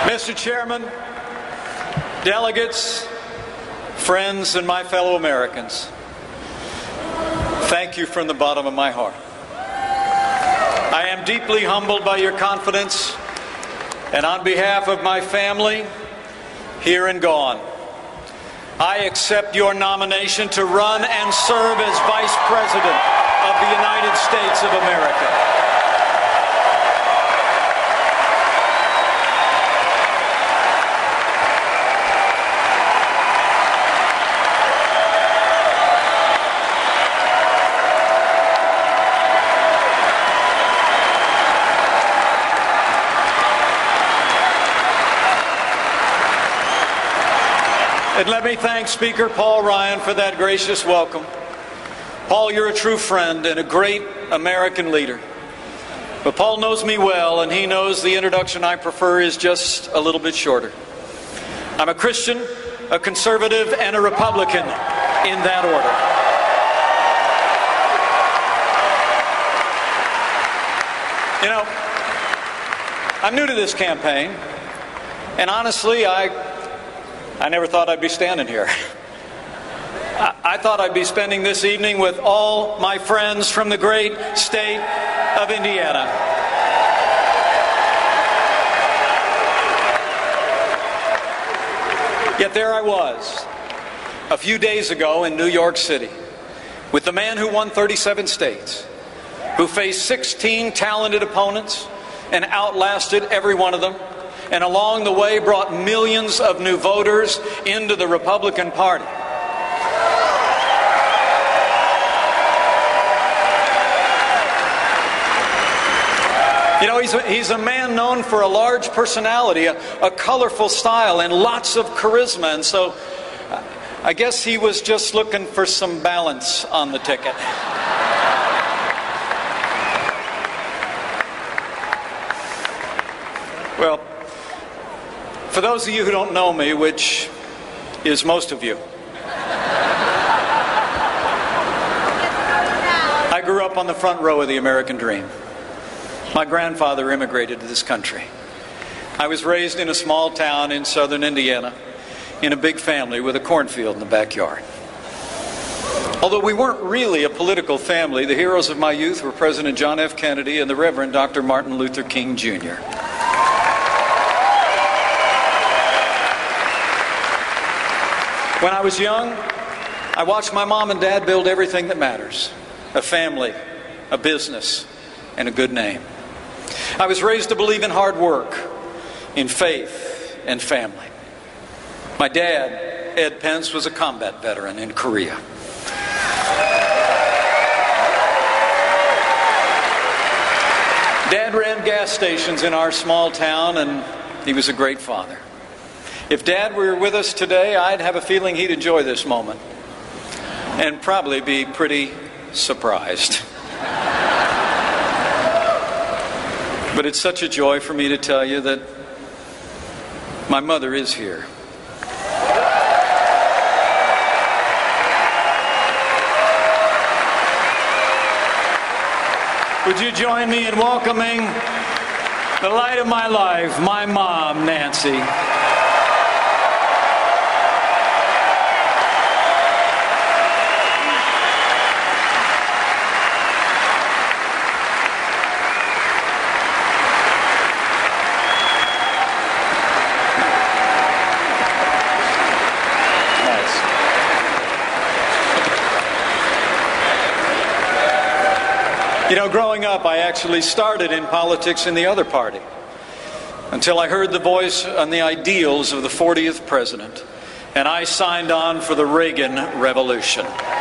Mr. Chairman, delegates, friends, and my fellow Americans, thank you from the bottom of my heart. I am deeply humbled by your confidence, and on behalf of my family, here and gone, I accept your nomination to run and serve as Vice President of the United States of America. And let me thank Speaker Paul Ryan for that gracious welcome. Paul, you're a true friend and a great American leader. But Paul knows me well, and he knows the introduction I prefer is just a little bit shorter. I'm a Christian, a conservative, and a Republican in that order. You know, I'm new to this campaign, and honestly, I never thought I'd be standing here. I thought I'd be spending this evening with all my friends from the great state of Indiana. Yet there I was, a few days ago in New York City, with the man who won 37 states, who faced 16 talented opponents and outlasted every one of them, and along the way brought millions of new voters into the Republican Party. You know, he's a man known for a large personality, a colorful style, and lots of charisma, and so I guess he was just looking for some balance on the ticket. Well, for those of you who don't know me, which is most of you, I grew up on the front row of the American dream. My grandfather immigrated to this country. I was raised in a small town in southern Indiana, in a big family with a cornfield in the backyard. Although we weren't really a political family, the heroes of my youth were President John F. Kennedy and the Reverend Dr. Martin Luther King, Jr. When I was young, I watched my mom and dad build everything that matters: a family, a business, and a good name. I was raised to believe in hard work, in faith, and family. My dad, Ed Pence, was a combat veteran in Korea. Dad ran gas stations in our small town, and he was a great father. If Dad were with us today, I'd have a feeling he'd enjoy this moment and probably be pretty surprised. But it's such a joy for me to tell you that my mother is here. Would you join me in welcoming the light of my life, my mom, Nancy? You know, growing up, I actually started in politics in the other party until I heard the voice on the ideals of the 40th president, and I signed on for the Reagan Revolution.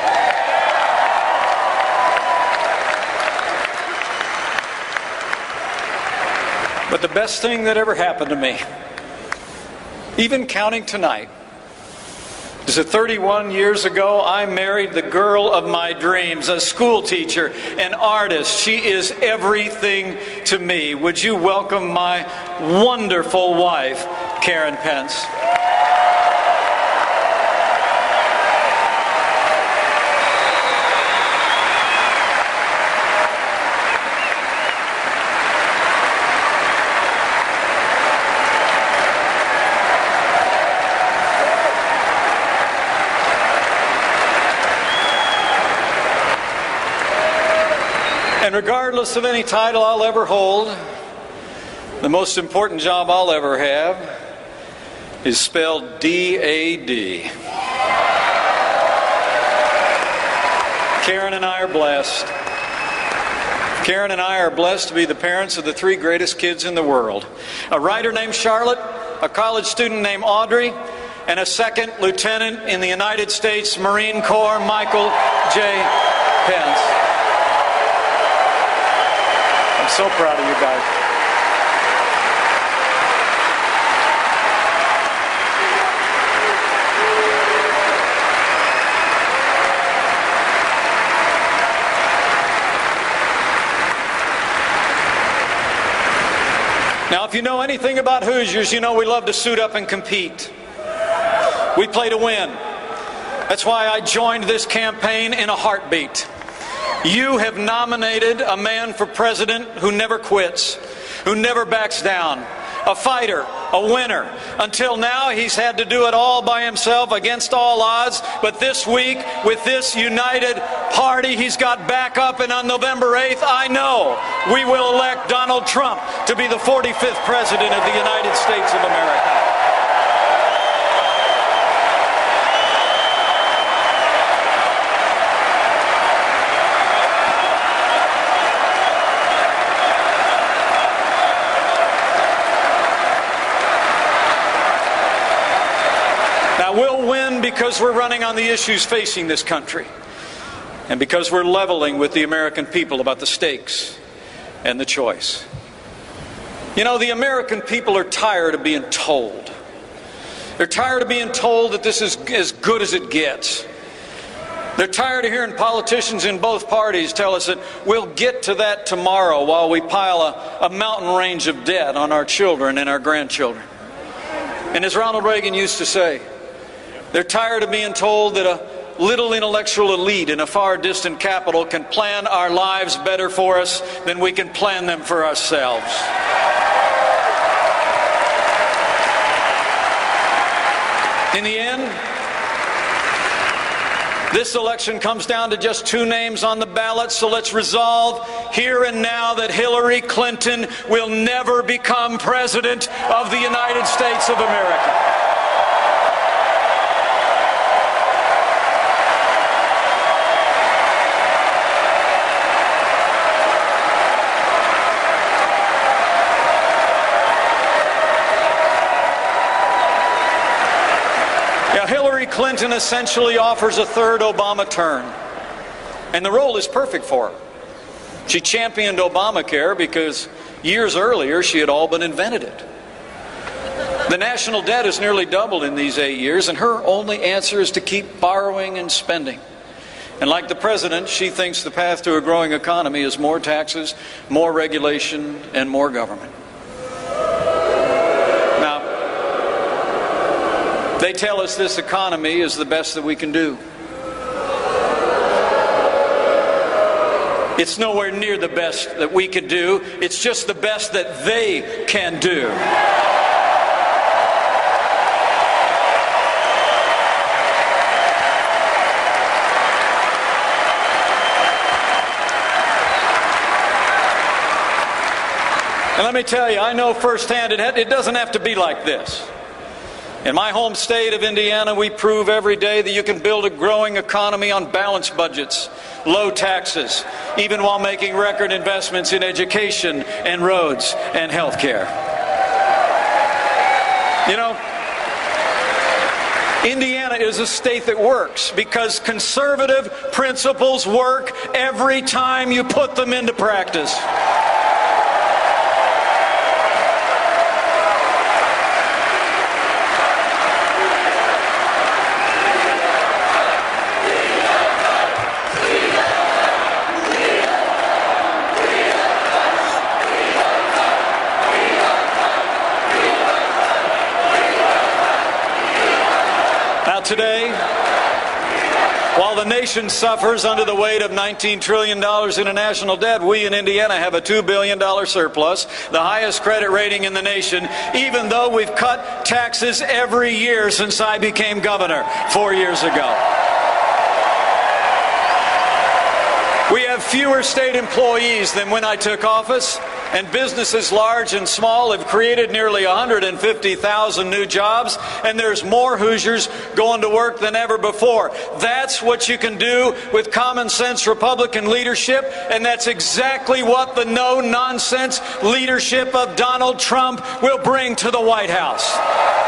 But the best thing that ever happened to me, even counting tonight, is that 31 years ago, I married the girl of my dreams, a school teacher, an artist. She is everything to me. Would you welcome my wonderful wife, Karen Pence? And regardless of any title I'll ever hold, the most important job I'll ever have is spelled D-A-D. Karen and I are blessed. Karen and I are blessed to be the parents of the three greatest kids in the world. A writer named Charlotte, a college student named Audrey, and a second lieutenant in the United States Marine Corps, Michael J. Pence. I'm so proud of you guys. Now, if you know anything about Hoosiers, you know we love to suit up and compete. We play to win. That's why I joined this campaign in a heartbeat. You have nominated a man for president who never quits, who never backs down, a fighter, a winner. Until now, he's had to do it all by himself against all odds. But this week, with this united party, he's got backup. And on November 8th, I know we will elect Donald Trump to be the 45th president of the United States of America. We'll win because we're running on the issues facing this country and because we're leveling with the American people about the stakes and the choice. You know, the American people are tired of being told. They're tired of being told that this is as good as it gets. They're tired of hearing politicians in both parties tell us that we'll get to that tomorrow while we pile a mountain range of debt on our children and our grandchildren. And as Ronald Reagan used to say, they're tired of being told that a little intellectual elite in a far distant capital can plan our lives better for us than we can plan them for ourselves. In the end, this election comes down to just two names on the ballot, so let's resolve here and now that Hillary Clinton will never become president of the United States of America. Hillary Clinton essentially offers a third Obama term, and the role is perfect for her. She championed Obamacare because years earlier she had all but invented it. The national debt has nearly doubled in these 8 years, and her only answer is to keep borrowing and spending. And like the president, she thinks the path to a growing economy is more taxes, more regulation, and more government. They tell us this economy is the best that we can do. It's nowhere near the best that we can do. It's just the best that they can do. And let me tell you, I know firsthand it doesn't have to be like this. In my home state of Indiana, we prove every day that you can build a growing economy on balanced budgets, low taxes, even while making record investments in education and roads and health care. You know, Indiana is a state that works because conservative principles work every time you put them into practice. Today, while the nation suffers under the weight of $19 trillion in a national debt, we in Indiana have a $2 billion surplus, the highest credit rating in the nation, even though we've cut taxes every year since I became governor 4 years ago. We have fewer state employees than when I took office, and businesses large and small have created nearly 150,000 new jobs, and there's more Hoosiers going to work than ever before. That's what you can do with common sense Republican leadership, and that's exactly what the no-nonsense leadership of Donald Trump will bring to the White House.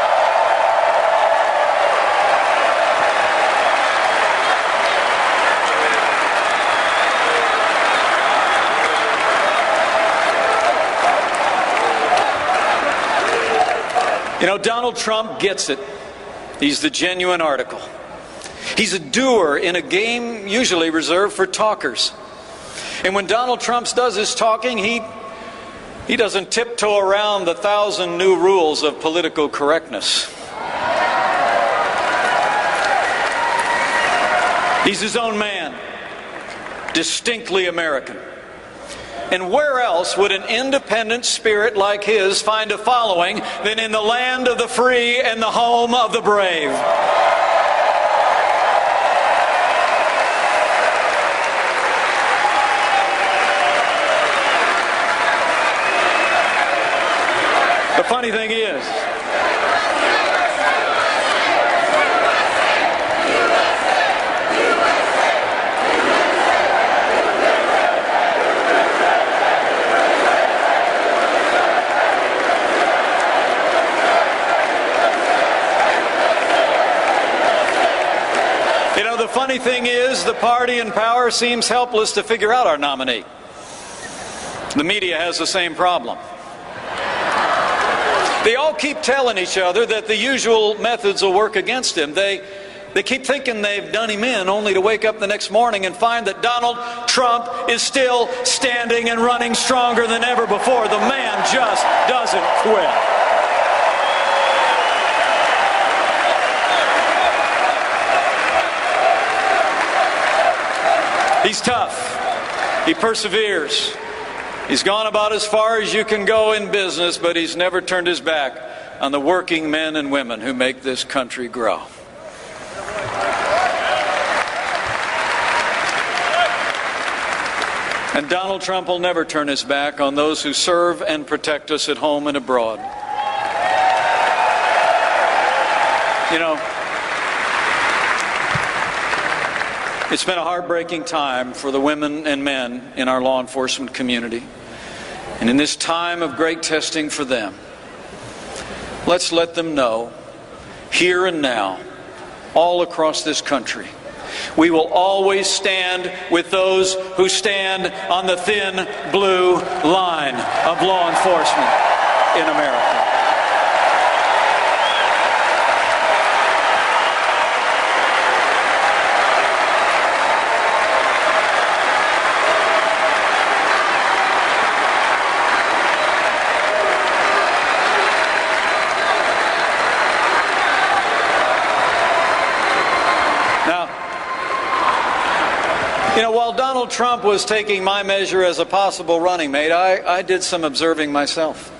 You know, Donald Trump gets it. He's the genuine article. He's a doer in a game usually reserved for talkers. And when Donald Trump does his talking, he doesn't tiptoe around the 1,000 new rules of political correctness. He's his own man, distinctly American. And where else would an independent spirit like his find a following than in the land of the free and the home of the brave? The funny thing is, the party in power seems helpless to figure out our nominee. The media has the same problem. They all keep telling each other that the usual methods will work against him. They keep thinking they've done him in, only to wake up the next morning and find that Donald Trump is still standing and running stronger than ever before. The man just doesn't quit. He's tough. He perseveres. He's gone about as far as you can go in business, but he's never turned his back on the working men and women who make this country grow. And Donald Trump will never turn his back on those who serve and protect us at home and abroad. You know, it's been a heartbreaking time for the women and men in our law enforcement community. And in this time of great testing for them, let's let them know, here and now, all across this country, we will always stand with those who stand on the thin blue line of law enforcement in America. You know, while Donald Trump was taking my measure as a possible running mate, I did some observing myself.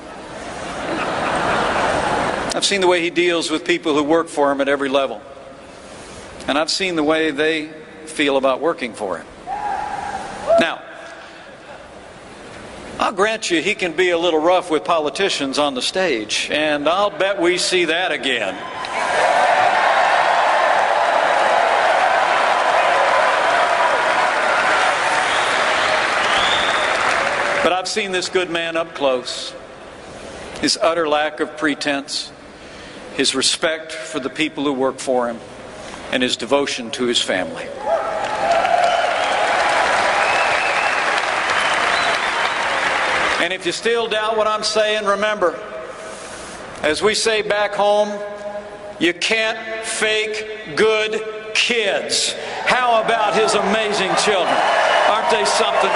I've seen the way he deals with people who work for him at every level. And I've seen the way they feel about working for him. Now, I'll grant you he can be a little rough with politicians on the stage, and I'll bet we see that again. But I've seen this good man up close. His utter lack of pretense, his respect for the people who work for him, and his devotion to his family. And if you still doubt what I'm saying, remember, as we say back home, you can't fake good kids. How about his amazing children? Aren't they something?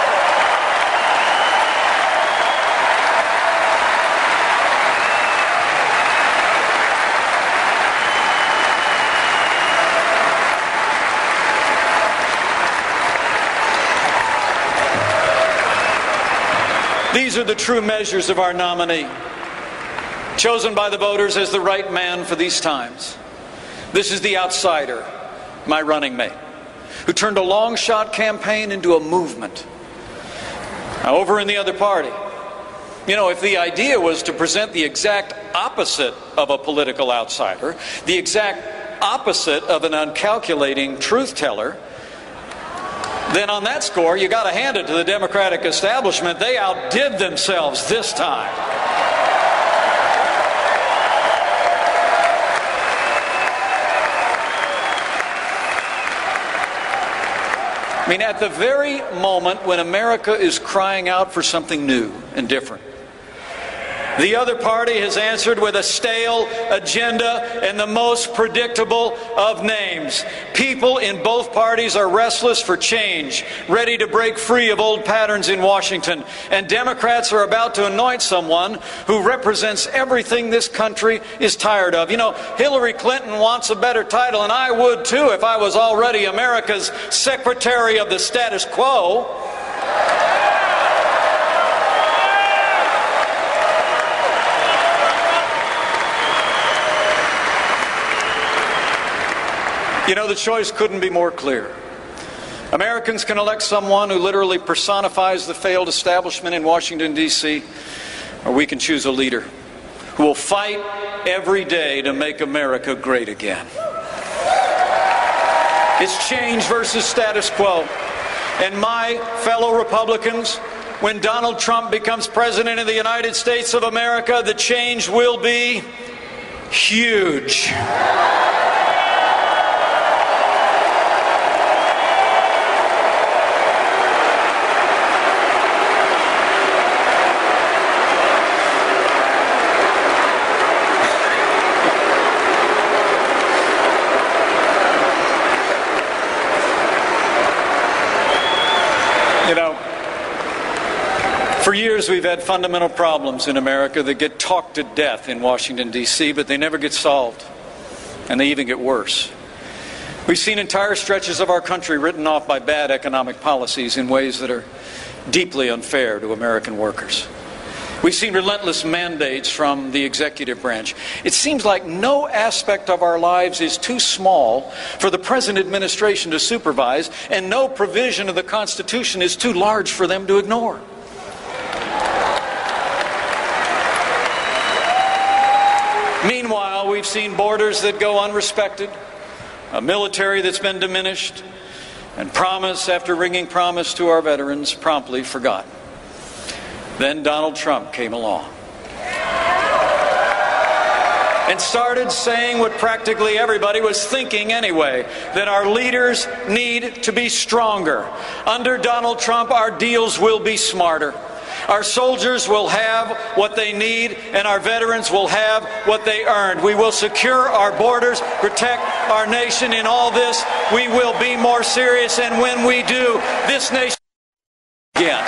These are the true measures of our nominee, chosen by the voters as the right man for these times. This is the outsider, my running mate. who turned a long-shot campaign into a movement. Now, over in the other party, if the idea was to present the exact opposite of a political outsider, the exact opposite of an uncalculating truth teller, then on that score, you got to hand it to the Democratic establishment. They outdid themselves this time. At the very moment when America is crying out for something new and different, the other party has answered with a stale agenda and the most predictable of names. People in both parties are restless for change, ready to break free of old patterns in Washington. And Democrats are about to anoint someone who represents everything this country is tired of. Hillary Clinton wants a better title, and I would too if I was already America's Secretary of the Status Quo. The choice couldn't be more clear. Americans can elect someone who literally personifies the failed establishment in Washington, D.C., or we can choose a leader who will fight every day to make America great again. It's change versus status quo. And my fellow Republicans, when Donald Trump becomes President of the United States of America, the change will be huge. For years we've had fundamental problems in America that get talked to death in Washington, D.C., but they never get solved, and they even get worse. We've seen entire stretches of our country written off by bad economic policies in ways that are deeply unfair to American workers. We've seen relentless mandates from the executive branch. It seems like no aspect of our lives is too small for the present administration to supervise, and no provision of the Constitution is too large for them to ignore. Meanwhile, we've seen borders that go unrespected, a military that's been diminished, and promise after ringing promise to our veterans promptly forgotten. Then Donald Trump came along and started saying what practically everybody was thinking anyway, that our leaders need to be stronger. Under Donald Trump, our deals will be smarter. Our soldiers will have what they need, and our veterans will have what they earned. We will secure our borders, protect our nation. In all this, we will be more serious, and when we do, this nation again.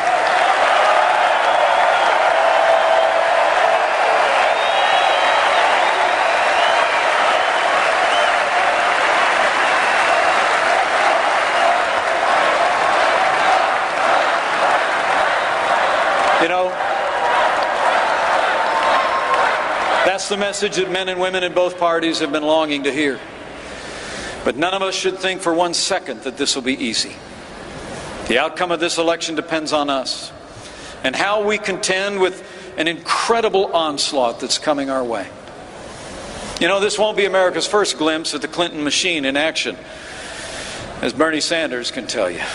That's the message that men and women in both parties have been longing to hear. But none of us should think for 1 second that this will be easy. The outcome of this election depends on us and how we contend with an incredible onslaught that's coming our way. This won't be America's first glimpse at the Clinton machine in action, as Bernie Sanders can tell you.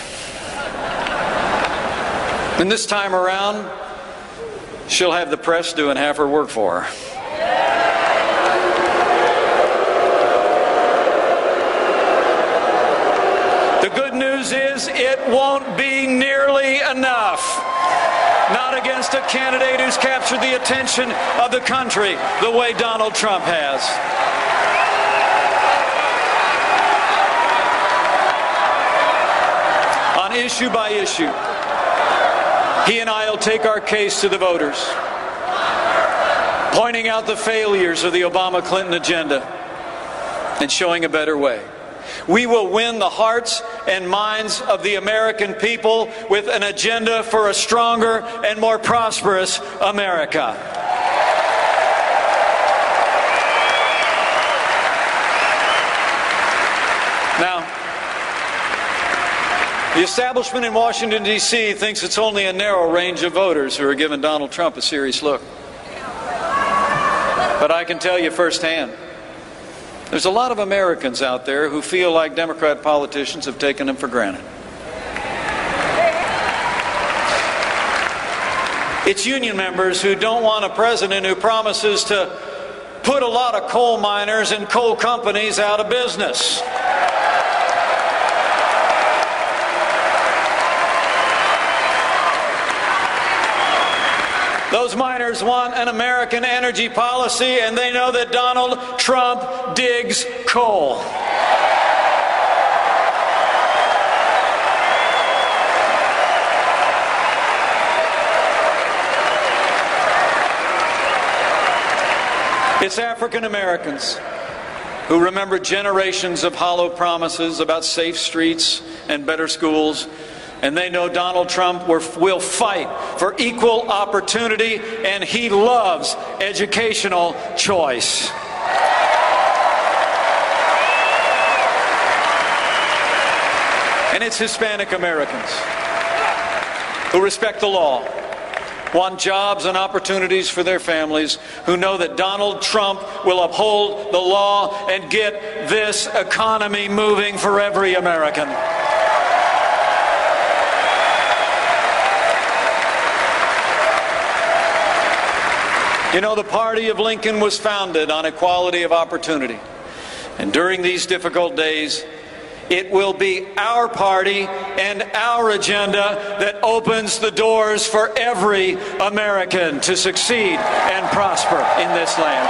And this time around, she'll have the press doing half her work for her. The good news is it won't be nearly enough. Not against a candidate who's captured the attention of the country the way Donald Trump has. On issue by issue, he and I will take our case to the voters, pointing out the failures of the Obama-Clinton agenda and showing a better way. We will win the hearts and minds of the American people with an agenda for a stronger and more prosperous America. Now, The establishment in Washington, D.C. thinks it's only a narrow range of voters who are giving Donald Trump a serious look. But I can tell you firsthand, there's a lot of Americans out there who feel like Democrat politicians have taken them for granted. It's union members who don't want a president who promises to put a lot of coal miners and coal companies out of business. Those miners want an American energy policy, and they know that Donald Trump digs coal. It's African Americans who remember generations of hollow promises about safe streets and better schools, and they know Donald Trump will fight for equal opportunity, and he loves educational choice. And it's Hispanic Americans who respect the law, want jobs and opportunities for their families, who know that Donald Trump will uphold the law and get this economy moving for every American. You know, the party of Lincoln was founded on equality of opportunity. And during these difficult days, it will be our party and our agenda that opens the doors for every American to succeed and prosper in this land.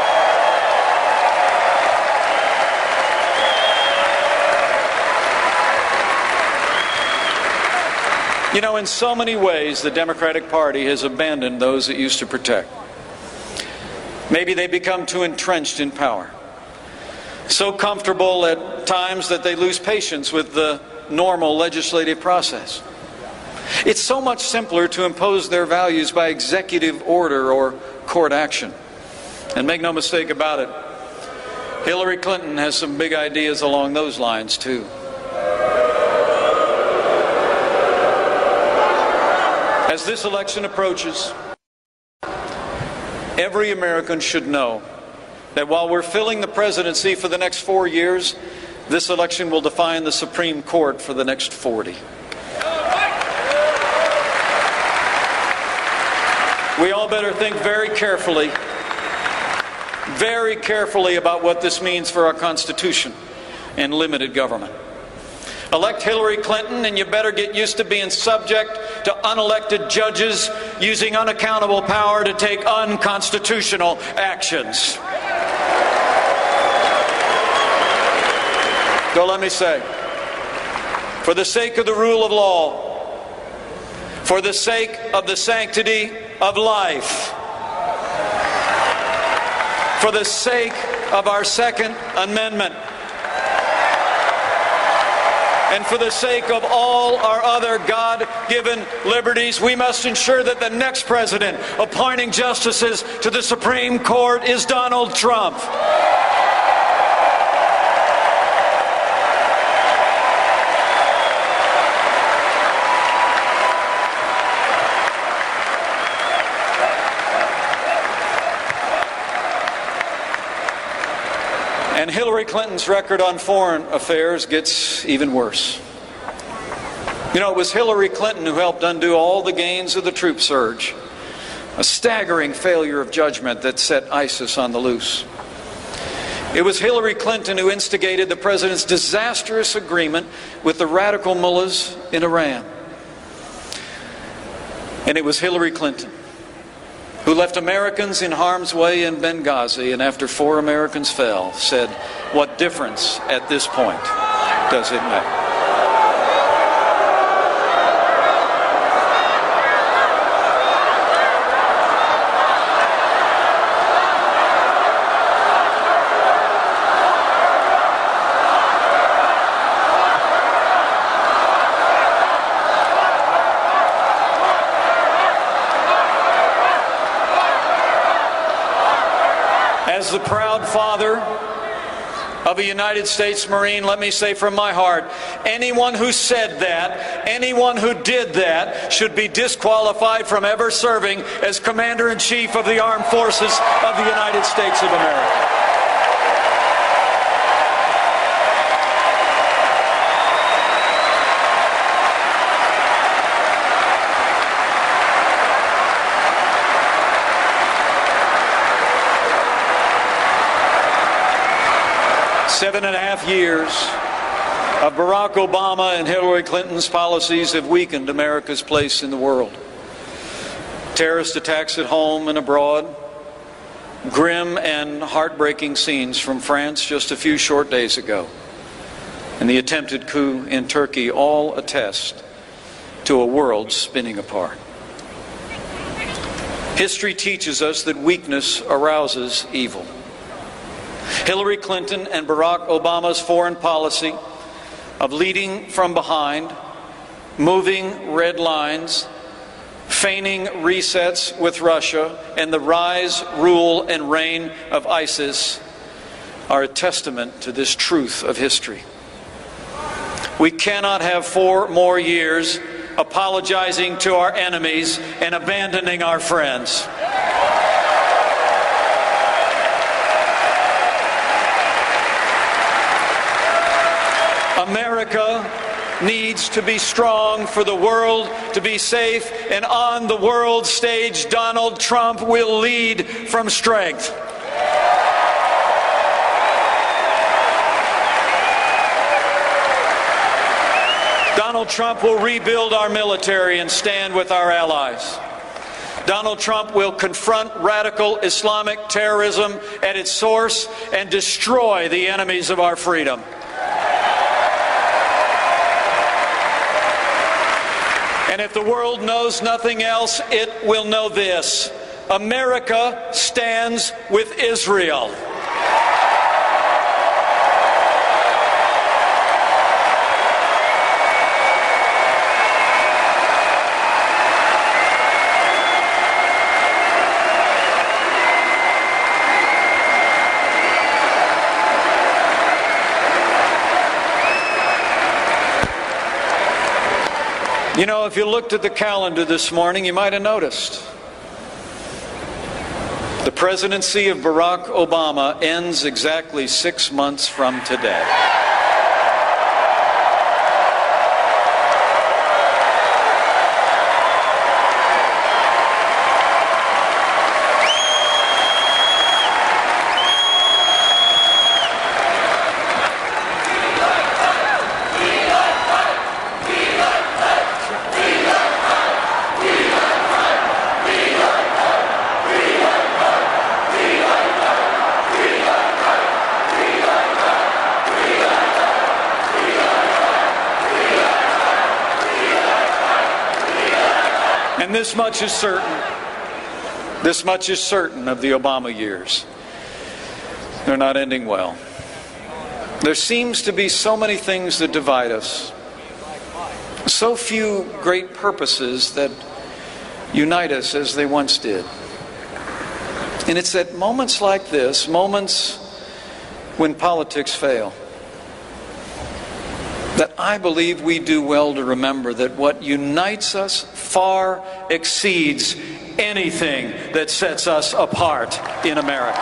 You know, in so many ways, the Democratic Party has abandoned those it used to protect. Maybe they become too entrenched in power, so comfortable at times that they lose patience with the normal legislative process. It's so much simpler to impose their values by executive order or court action. And make no mistake about it, Hillary Clinton has some big ideas along those lines too. As this election approaches, every American should know that while we're filling the presidency for the next 4 years, this election will define the Supreme Court for the next 40. We all better think very carefully about what this means for our Constitution and limited government. Elect Hillary Clinton, and you better get used to being subject to unelected judges using unaccountable power to take unconstitutional actions. So let me say, for the sake of the rule of law, for the sake of the sanctity of life, for the sake of our Second Amendment, and for the sake of all our other God-given liberties, we must ensure that the next president appointing justices to the Supreme Court is Donald Trump. And Hillary Clinton's record on foreign affairs gets even worse. You know, it was Hillary Clinton who helped undo all the gains of the troop surge, a staggering failure of judgment that set ISIS on the loose. It was Hillary Clinton who instigated the president's disastrous agreement with the radical mullahs in Iran. And it was Hillary Clinton who left Americans in harm's way in Benghazi, and after 4 Americans fell, said, "What difference at this point does it make?" As the proud father of a United States Marine, let me say from my heart, anyone who said that, anyone who did that, should be disqualified from ever serving as Commander-in-Chief of the Armed Forces of the United States of America. 7.5 years of Barack Obama and Hillary Clinton's policies have weakened America's place in the world. Terrorist attacks at home and abroad, grim and heartbreaking scenes from France just a few short days ago, and the attempted coup in Turkey all attest to a world spinning apart. History teaches us that weakness arouses evil. Hillary Clinton and Barack Obama's foreign policy of leading from behind, moving red lines, feigning resets with Russia, and the rise, rule, and reign of ISIS are a testament to this truth of history. We cannot have 4 more years apologizing to our enemies and abandoning our friends. America needs to be strong for the world to be safe, and on the world stage, Donald Trump will lead from strength. Donald Trump will rebuild our military and stand with our allies. Donald Trump will confront radical Islamic terrorism at its source and destroy the enemies of our freedom. And if the world knows nothing else, it will know this: America stands with Israel. You know, if you looked at the calendar this morning, you might have noticed the presidency of Barack Obama ends exactly 6 months from today. And this much is certain. This much is certain of the Obama years. They're not ending well. There seems to be so many things that divide us. So few great purposes that unite us as they once did. And it's at moments like this, moments when politics fail, that I believe we do well to remember that what unites us far exceeds anything that sets us apart in America.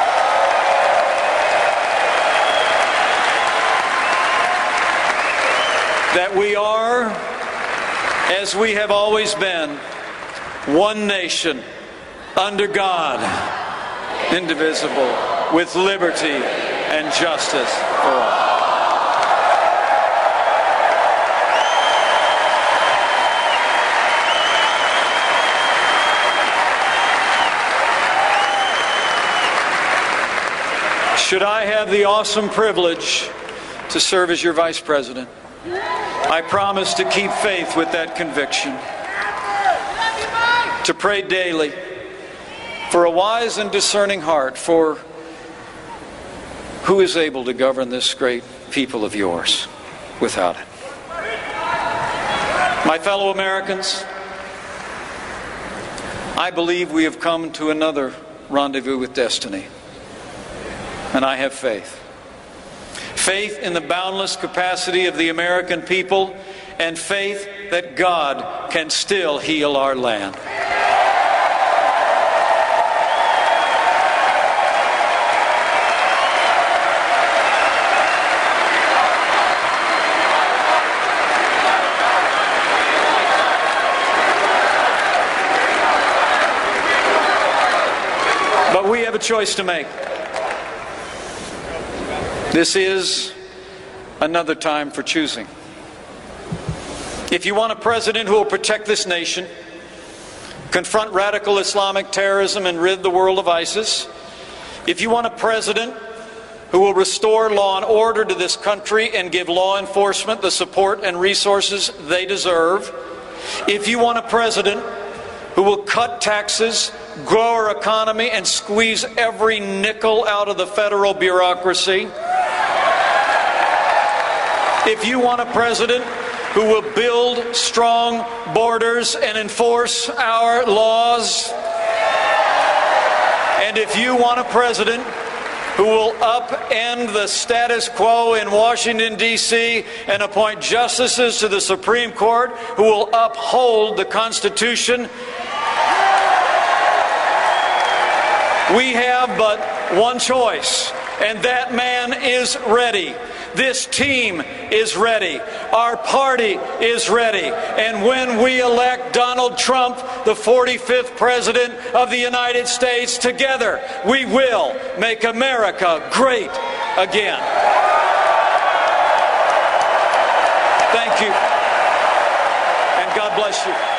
That we are, as we have always been, one nation, under God, indivisible, with liberty and justice for all. Should I have the awesome privilege to serve as your Vice President, I promise to keep faith with that conviction, to pray daily for a wise and discerning heart for who is able to govern this great people of yours without it. My fellow Americans, I believe we have come to another rendezvous with destiny. And I have faith faith in the boundless capacity of the American people, and faith that God can still heal our land. But we have a choice to make. This is another time for choosing. If you want a president who will protect this nation, confront radical Islamic terrorism, and rid the world of ISIS, if you want a president who will restore law and order to this country and give law enforcement the support and resources they deserve, if you want a president who will cut taxes, grow our economy, and squeeze every nickel out of the federal bureaucracy, if you want a president who will build strong borders and enforce our laws, and if you want a president who will upend the status quo in Washington, D.C. and appoint justices to the Supreme Court who will uphold the Constitution, we have but one choice, and that man is ready. This team is ready. Our party is ready. And when we elect Donald Trump, the 45th President of the United States, together, we will make America great again. Thank you. And God bless you.